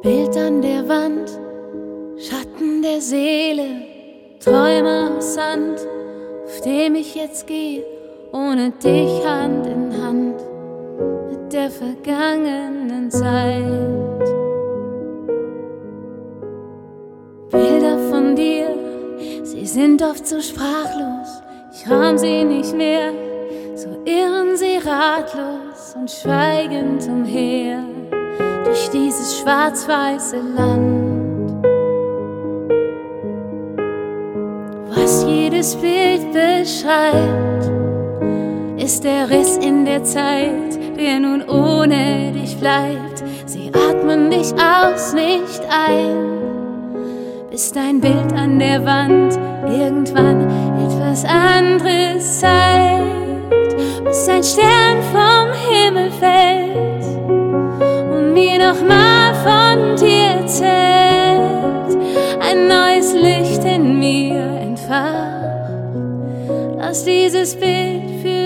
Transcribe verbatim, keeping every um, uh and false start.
Bild an der Wand, Schatten der Seele, Träume aus Sand, auf dem ich jetzt gehe, ohne dich Hand in Hand, mit der vergangenen Zeit. Bilder von dir, sie sind oft so sprachlos, ich rahm sie nicht mehr, so irren sie ratlos und schweigend umher durch dieses schwarz-weiße Land. Was jedes Bild beschreibt, ist der Riss in der Zeit, der nun ohne dich bleibt. Sie atmen dich aus, nicht ein, bis dein Bild an der Wand irgendwann etwas anderes zeigt, bis ein Stern vom Himmel fällt und mir nochmal von dir erzählt, ein neues Licht in mir entfacht. Lass dieses Bild für